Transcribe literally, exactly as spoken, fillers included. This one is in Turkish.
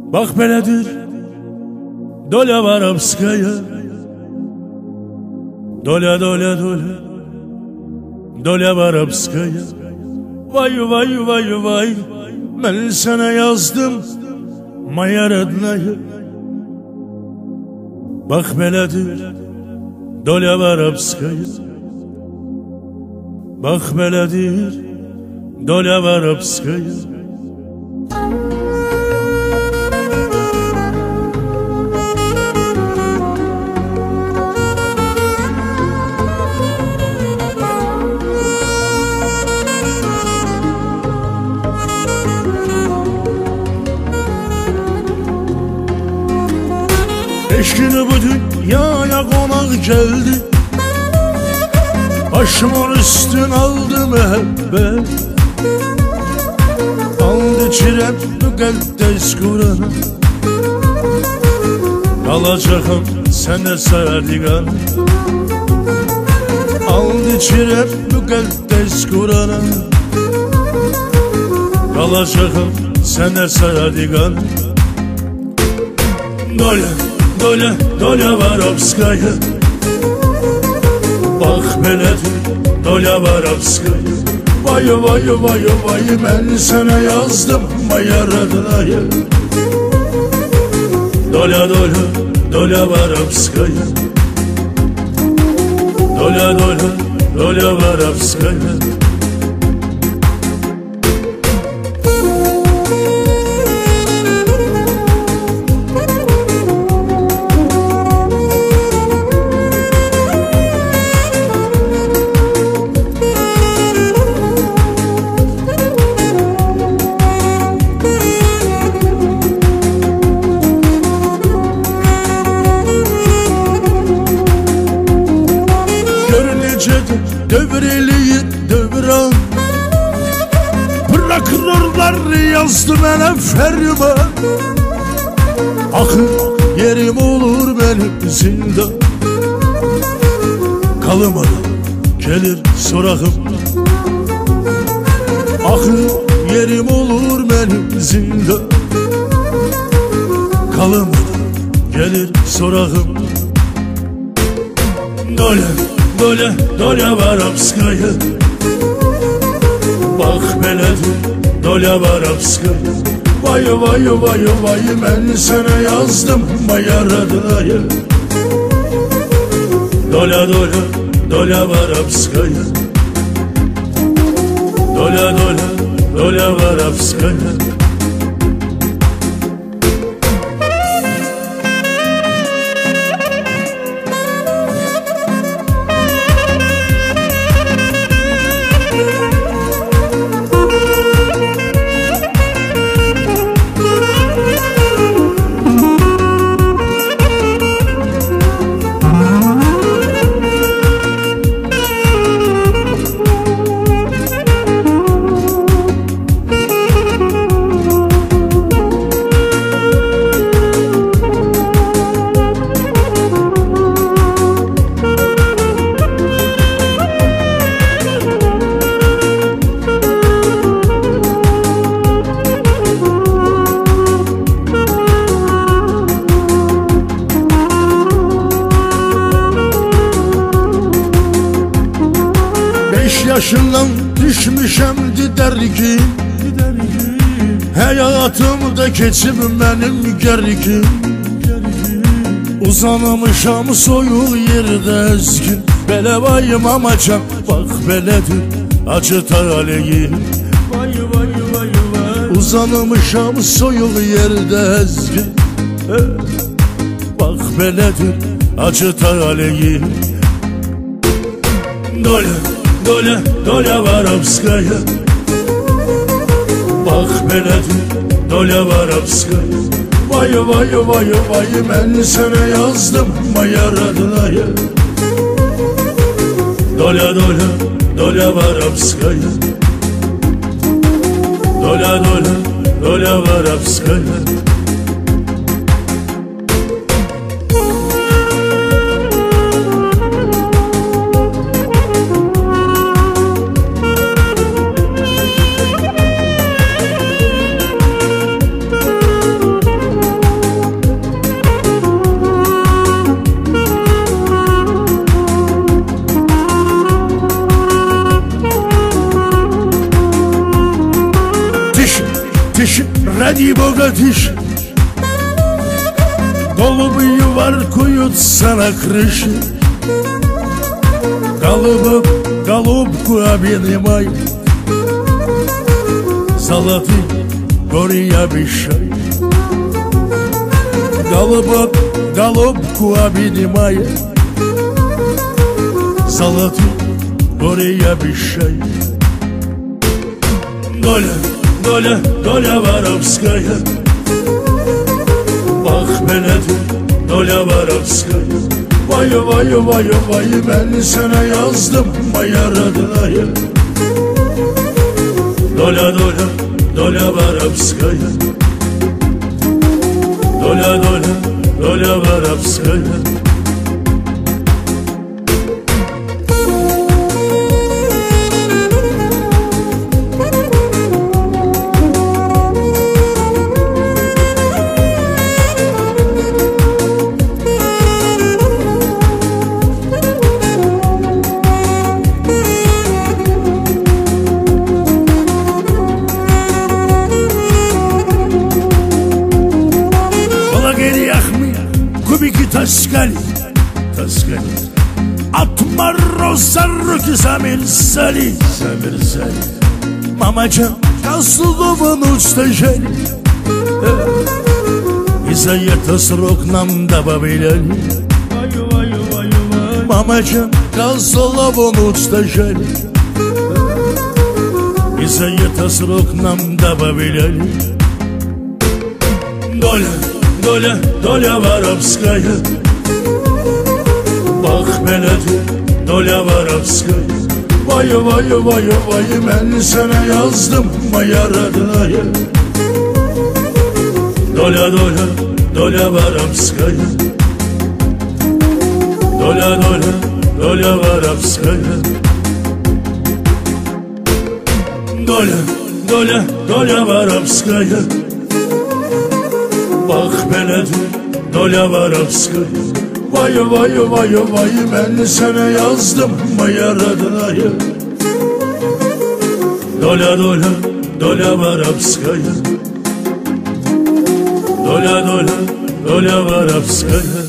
Bak belədir, doля воровская, доля, доля, доля, doля воровская. Vay vay vay vay, ben sana yazdım Maya родная. Bak belədir, doля воровская. Bak belədir, doля воровская. Beş günü bu dünyaya konak geldi, başımın üstün aldı müebbet. Aldı çirem müqəddəs Kur'an'a, kalacağım sənə sadiqan. Aldı çirem müqəddəs Kur'an'a, kalacağım sənə sadiqan. Doля, doля, doля воровская. Bak belədir, doля воровская. Vay vay vay vay, ben sana yazdım Maya родная. Doля, doля, doля воровская. Doля, doля, doля воровская. Dövreliyi dövran, prokurorlar yazdı mənə ferman. Axır yerim olur benim zindan, kalmadan gelir sorağım. Axır yerim olur benim zindan, kalmadan gelir sorağım. Doля, doля, doля воровская. Bak belədir, doля воровская. Vay vay vay vay, ben sana yazdım Maya родная. Doля, doля, doля воровская. Doля, doля, doля воровская. Yaşından düşmüşemdi dergi, hayatımda keçim benim gergin. Uzanmışam soyuq yerde ezgin, belə vayım amacan. Bak belədir acı taleyim. Vay vay vay vay. Uzanmışam soyuq yerde ezgin, bak belədir acı taleyim. Doля, doля, doля воровская. Bak belədir, doля воровская. Vay vay vay vay, ben sana yazdım Maya родная. Doля, doля, doля воровская. Doля, doля, doля воровская. ради богатыш. Голубую варкуют на крыше. Голубок, голубку обнимай, золотый гори обещай. Голубок, голубку обнимай, золотый гори обещай. Доля, доля, доля воровская, bak belədir doля varovskaya. Vay vay vay vay, ben sana yazdım vay aradaya. Doля, doля, doля воровская, доля, доля, доля воровская. Кубики таскали, таскали от мороза руки замерзали, замерзали. Мамаcan Козловын устажали, и за это срок нам добавляли. Мамаcan Козловын устажали, и за это срок нам добавляли. Доля, doля, doля воровская, bak belədir doля воровская. Vay vay vay vay, ben sana yazdım vay aradaya. Doля, doля, doля воровская, doля, doля, doля воровская. Доля, доля, doля воровская, bak belədir doля воровskaya. Vay vay vay vay, ben sana yazdım vay aradaya. Doля, doля, doля воровская, доля, доля, доля воровская.